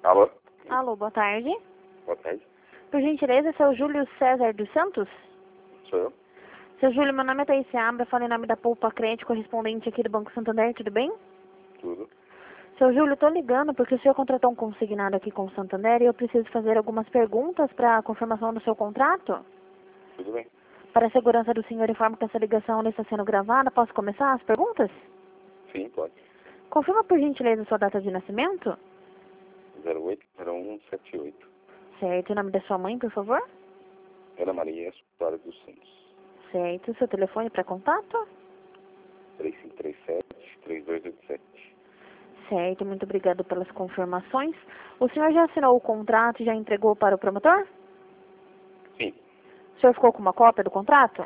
Alô? Alô, boa tarde. Boa tarde. Por gentileza, seu Júlio César dos Santos? Sou eu? Seu Júlio, meu nome é Thaís Seabra, falo em nome da Poupa Crédito, correspondente aqui do Banco Santander, tudo bem? Tudo. Seu Júlio, estou ligando porque o senhor contratou um consignado aqui com o Santander e eu preciso fazer algumas perguntas para a confirmação do seu contrato. Tudo bem. Para a segurança do senhor, informo que essa ligação está sendo gravada. Posso começar as perguntas? Sim, pode. Confirma, por gentileza, sua data de nascimento? 080178. Certo. E o nome da sua mãe, por favor? Ana Maria Soares dos Santos. Certo. Seu telefone para contato? 3537-3287. Certo, muito obrigado pelas confirmações. O senhor já assinou o contrato e já entregou para o promotor? Sim. O senhor ficou com uma cópia do contrato?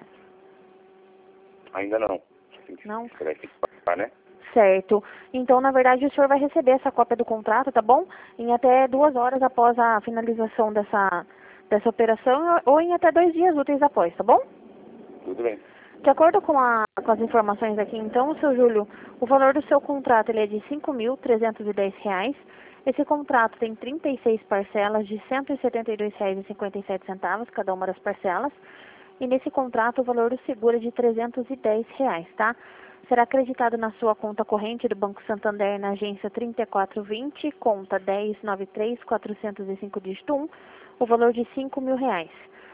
Ainda não. Não? Você vai ter que pagar, né? Certo. Então, na verdade, o senhor vai receber essa cópia do contrato, tá bom? Em até 2 horas após a finalização dessa operação ou em até 2 dias úteis após, tá bom? Tudo bem. De acordo com as informações aqui, então, seu Júlio, o valor do seu contrato ele é de R$ 5.310. Esse contrato tem 36 parcelas de R$ 172,57, cada uma das parcelas. E nesse contrato o valor do seguro é de R$ 310, tá? Será acreditado na sua conta corrente do Banco Santander na agência 3420, conta 1093-405, dígito 1, o valor de R$ 5.000.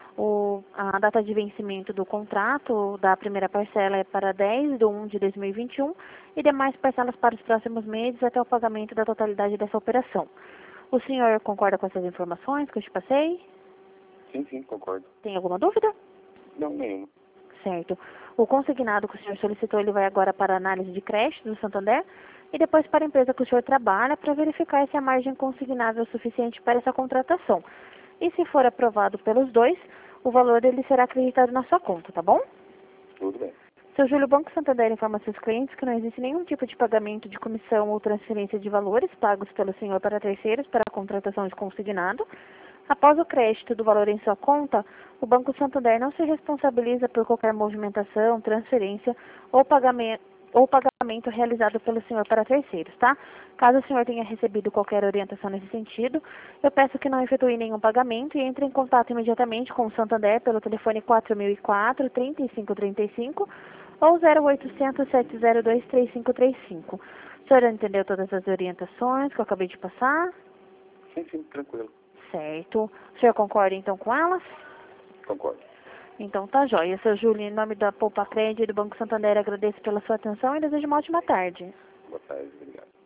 A data de vencimento do contrato da primeira parcela é para 10/1/2021 e demais parcelas para os próximos meses até o pagamento da totalidade dessa operação. O senhor concorda com essas informações que eu te passei? Sim, concordo. Tem alguma dúvida? Não, nenhuma. Certo. O consignado que o senhor solicitou, ele vai agora para a análise de crédito do Santander e depois para a empresa que o senhor trabalha para verificar se a margem consignável é suficiente para essa contratação. E se for aprovado pelos dois, o valor dele será acreditado na sua conta, tá bom? Tudo bem. Seu Júlio, o Banco Santander informa seus clientes que não existe nenhum tipo de pagamento de comissão ou transferência de valores pagos pelo senhor para terceiros para a contratação de consignado. Após o crédito do valor em sua conta, o Banco Santander não se responsabiliza por qualquer movimentação, transferência ou pagamento realizado pelo senhor para terceiros, tá? Caso o senhor tenha recebido qualquer orientação nesse sentido, eu peço que não efetue nenhum pagamento e entre em contato imediatamente com o Santander pelo telefone 4004-3535 ou 0800 702 3535. O senhor entendeu todas as orientações que eu acabei de passar? Sim, tranquilo. Certo. O senhor concorda então com elas? Concordo. Então tá jóia. Seu Júlio, em nome da Poupa Crédito e do Banco Santander, agradeço pela sua atenção e desejo uma ótima tarde. Boa tarde, obrigado.